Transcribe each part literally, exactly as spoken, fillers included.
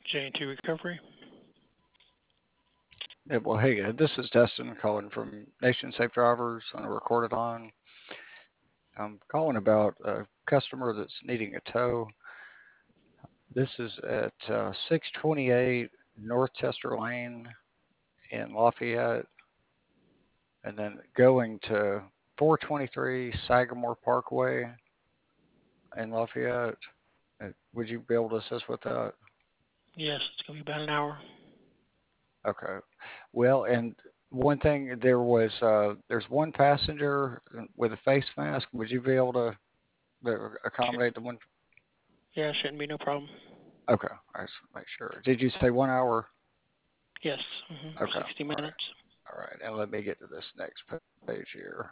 J and T Recovery. Yeah, well, hey, uh, this is Destin calling from Nation Safe Drivers on a recorded line. I'm calling about a customer that's needing a tow. This is at uh, six twenty-eight North Chester Lane in Lafayette, and then going to four twenty-three Sagamore Parkway in Lafayette. Uh, Would you be able to assist with that? Yes, it's going to be about an hour. Okay. Well, and one thing, there was uh, there's one passenger with a face mask. Would you be able to uh, Sh- accommodate the one? yeah, shouldn't be no problem. Okay, I just make sure. Did you say one hour? Yes, hmm Okay, sixty all right, minutes. all right. And let me get to this next page here.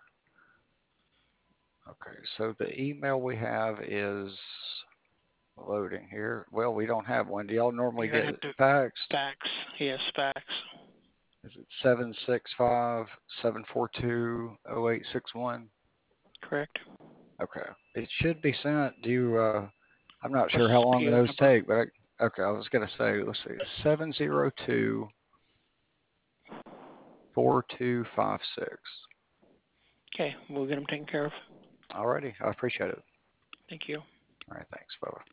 Okay, so the email we have is loading here. Well, we don't have one. Do y'all normally You're going to get have to faxed? fax. Yes, fax. Is it seven six five, seven four two, oh eight six one? Correct. Okay. It should be sent. Do you, uh, I'm not What's sure how the long P O those number? take, but I, okay, I was gonna say, let's see, seven zero two, four two five six. Okay, we'll get them taken care of. Alrighty, I appreciate it. Thank you. All right, thanks, Bubba.